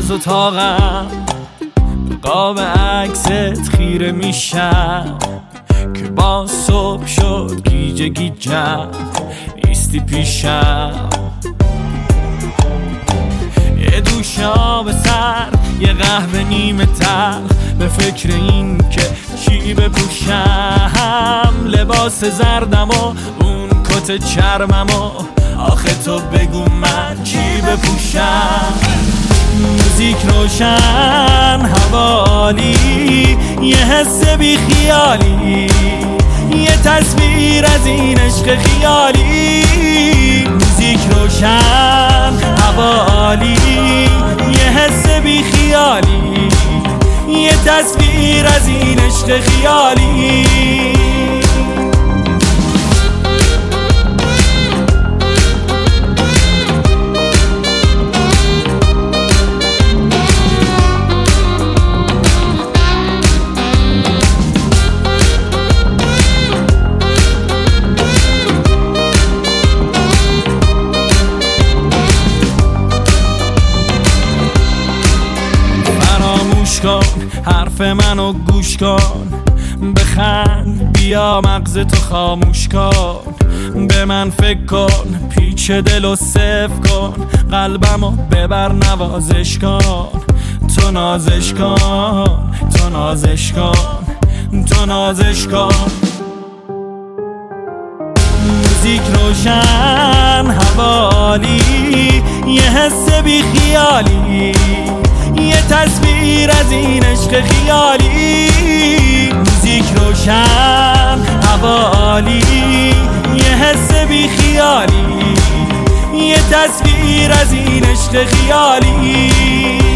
از اتاقم به قاب عکست خیره میشم که با صبح شد گیجه گیجم ایستی پیشم. یه دوش آب سرد، یه قهوه نیمه تلخ، به فکر این که چی بپوشم، لباس زردم و اون کت چرمم و آخه تو بگو من چی بپوشم. موزیک روشن، هوا عالی، یه حس بی خیالی، یه تصویر از این عشق خیالی. موزیک روشن، هوا عالی، یه حس بی خیالی، یه تصویر از این عشق خیالی. کن حرف منو گوش کن، بخند بیا مغز تو خاموش کن، به من فکر کن، پیچ دل و صفر کن، قلبمو ببر نوازش کن، تو نازش کن، تو نازش کن، تو نازش کن. موزیک روشن، هوا عالی، یه حس بی خیالی، یه تصویر از این عشق خیالی. موزیک روشن، هوا عالی، یه حس بی خیالی، یه تصویر از این عشق خیالی.